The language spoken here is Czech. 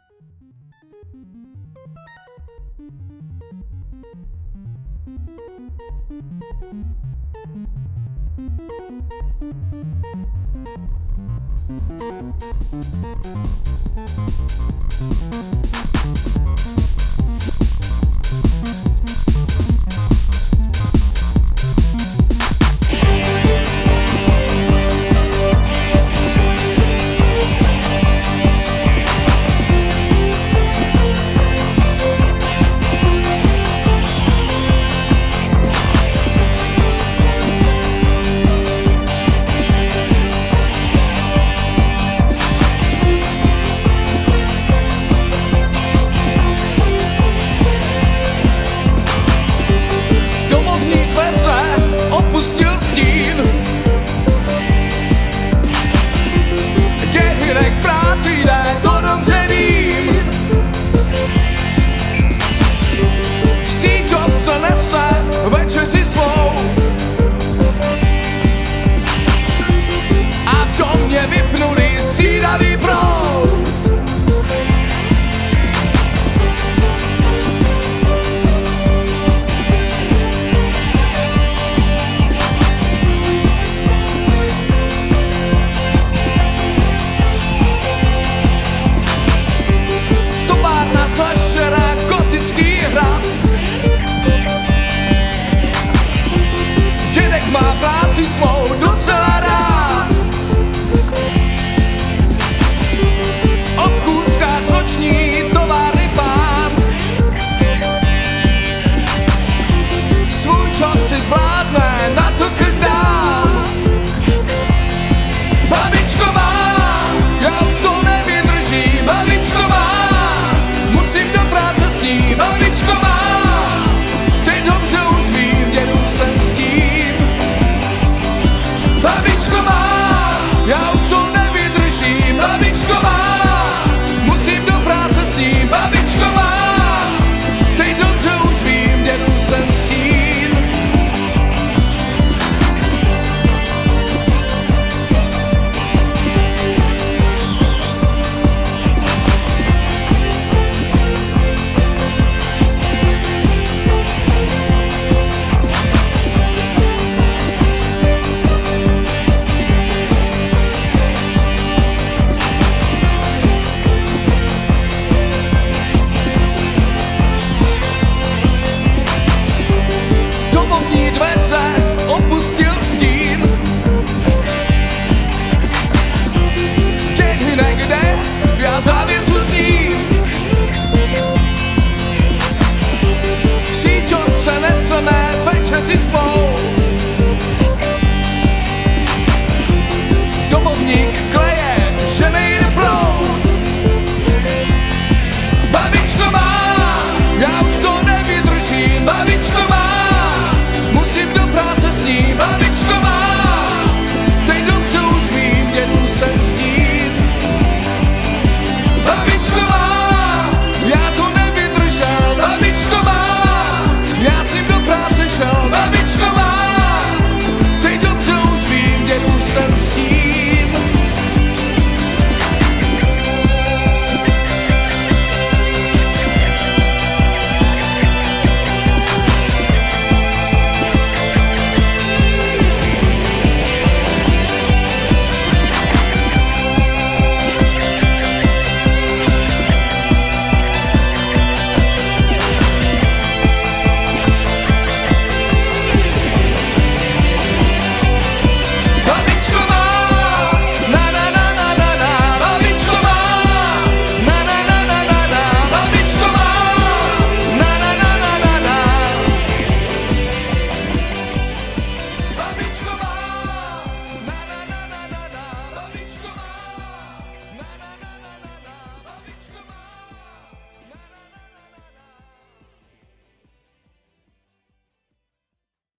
Opustil stín, děhynek práci jde, to dobře vím. Síť obce nese večeři svou a v domě vypnuli střídavý proud. Zašera gotický hrad, dědek má práci svou docela rád. Obchůzkář noční továrny pán, svůj čas si zvládne na to dál. Babičko má, já už to nevydržím, babičko má, musím do práce s ní, babičko má, ty dobře už vím, dědu jsem s tím. Babičko má, já už to nevydržím, babičko má,